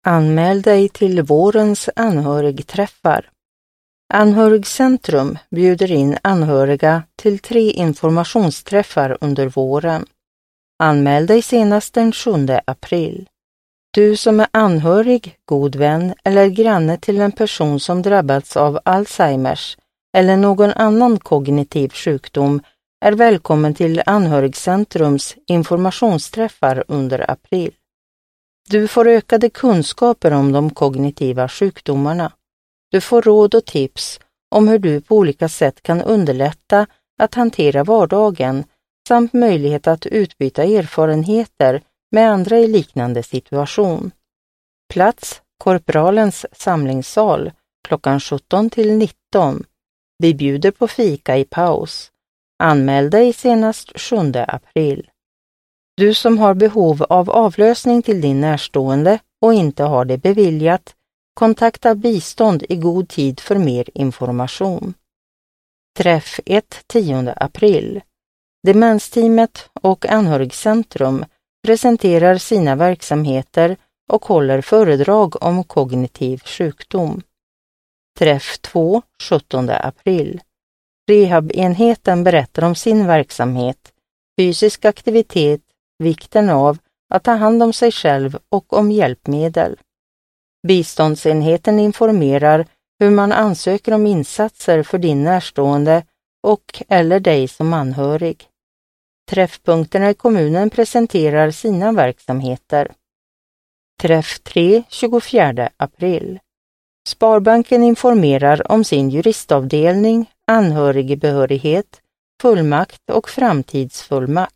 Anmäl dig till vårens anhörigträffar. Anhörigcentrum bjuder in anhöriga till 3 informationsträffar under våren. Anmäl dig senast den 7 april. Du som är anhörig, god vän eller granne till en person som drabbats av Alzheimers eller någon annan kognitiv sjukdom är välkommen till Anhörigcentrums informationsträffar under april. Du får ökade kunskaper om de kognitiva sjukdomarna. Du får råd och tips om hur du på olika sätt kan underlätta att hantera vardagen samt möjlighet att utbyta erfarenheter med andra i liknande situation. Plats: Korpralens samlingssal klockan 17 till 19. Vi bjuder på fika i paus. Anmäl dig senast 7 april. Du som har behov av avlösning till din närstående och inte har det beviljat, kontakta bistånd i god tid för mer information. Träff 10 april. Demensteamet och Anhörigcentrum presenterar sina verksamheter och håller föredrag om kognitiv sjukdom. Träff 17 april. Rehabenheten berättar om sin verksamhet, fysisk aktivitet, vikten av att ta hand om sig själv och om hjälpmedel. Biståndsenheten informerar hur man ansöker om insatser för din närstående och eller dig som anhörig. Träffpunkterna i kommunen presenterar sina verksamheter. Träff 24 april. Sparbanken informerar om sin juristavdelning, anhörigbehörighet, fullmakt och framtidsfullmakt.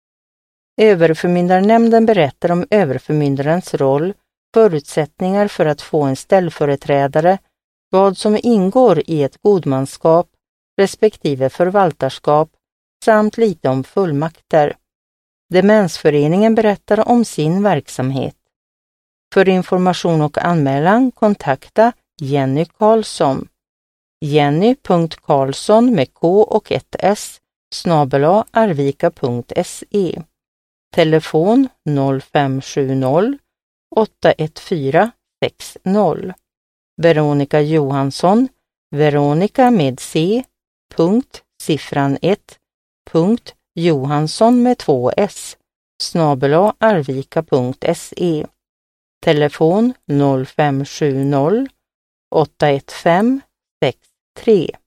Överförmyndarnämnden berättar om överförmyndarens roll, förutsättningar för att få en ställföreträdare, vad som ingår i ett godmanskap respektive förvaltarskap samt lite om fullmakter. Demensföreningen berättar om sin verksamhet. För information och anmälan kontakta Jenny Karlsson. Jenny.Karlsson med K och ett S @arvika.se. Telefon 0570 814 60. Veronica Johansson, Veronica med C, siffran 1, Johansson med 2 S, @arvika.se. Telefon 0570 815 63.